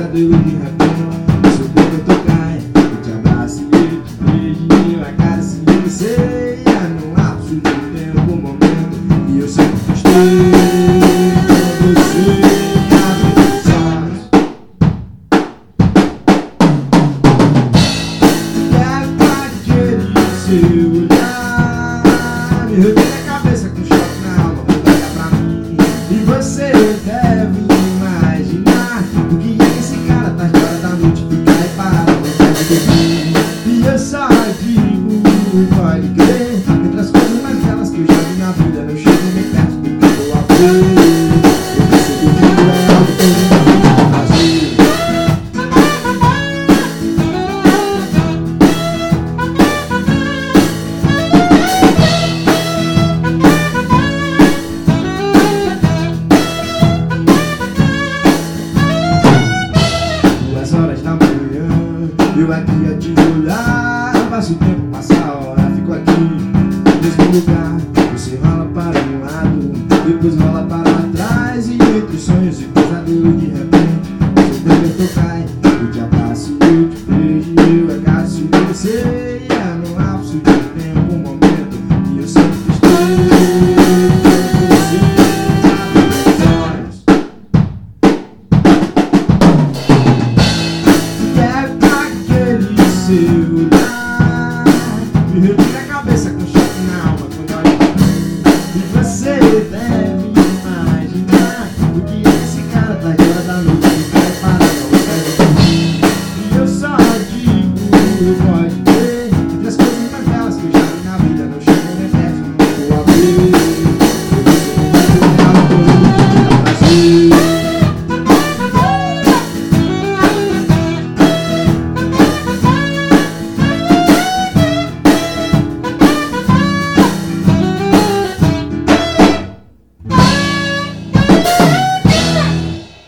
pesadelo de repente. Seu corpo cai, eu te abraço e eu te beijo, eu acaricio você. Num lapso de tempo, um momento, e eu sempre gostei com você. Seu olhar me revira a cabeça com choque na alma, olha pra mim. E você deve imaginar o que é que esse cara tá de hora da noite, fica reparado, vontade de dormir. E eu só digo, pode crer, entre as coisas mais belas que eu já vi na vida, não chego nem perto do que eu aprendo. Eu percebo que tu é algo que eu não fazer. Eu aqui a te olhar, passo o tempo, passa a hora, fico aqui no mesmo lugar. Você rola para um lado, depois rola para trás, e entre sonhos e pesadelo de repente, seu dedo cai, eu te abraço, eu te beijo, eu acaricio você. No lapso de tempo, um momento, e eu sempre estou com você. Abre meus olhos. Seu